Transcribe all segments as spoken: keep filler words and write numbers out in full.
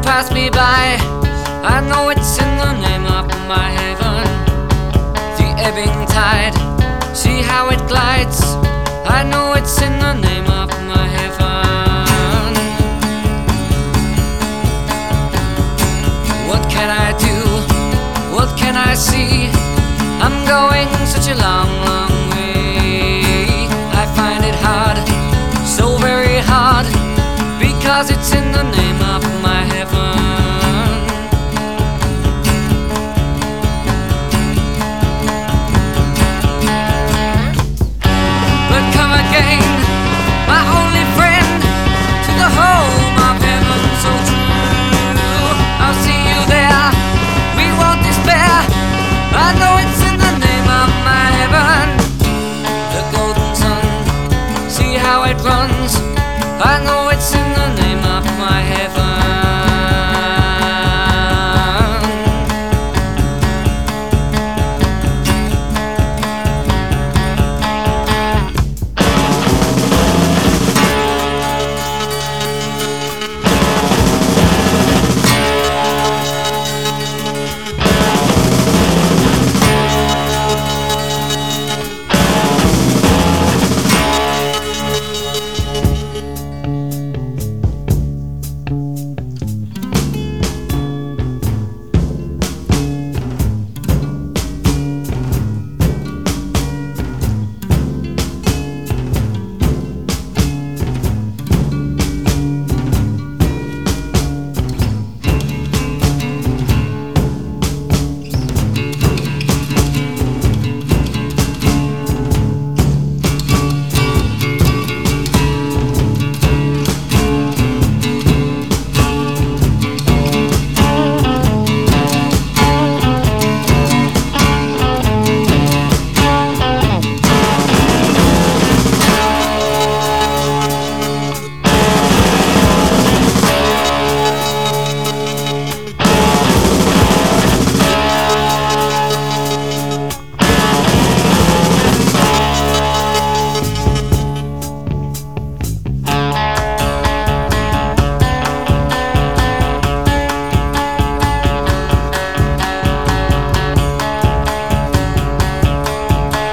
pass me by. I know it's in the name of my heaven. The ebbing tide, see how it glides. I know it's in the name of my heaven. What can I do? What can I see? I'm going such a long, long way. I find it hard, so very hard, because it's in the name of my heaven. But come again, my only friend, to the home of heaven so true. I'll see you there, we won't despair. I know it's in the name of my heaven. The golden sun, see how it runs. I know it's in the name of my heaven.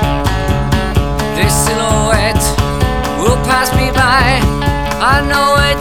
Pass me by, I know it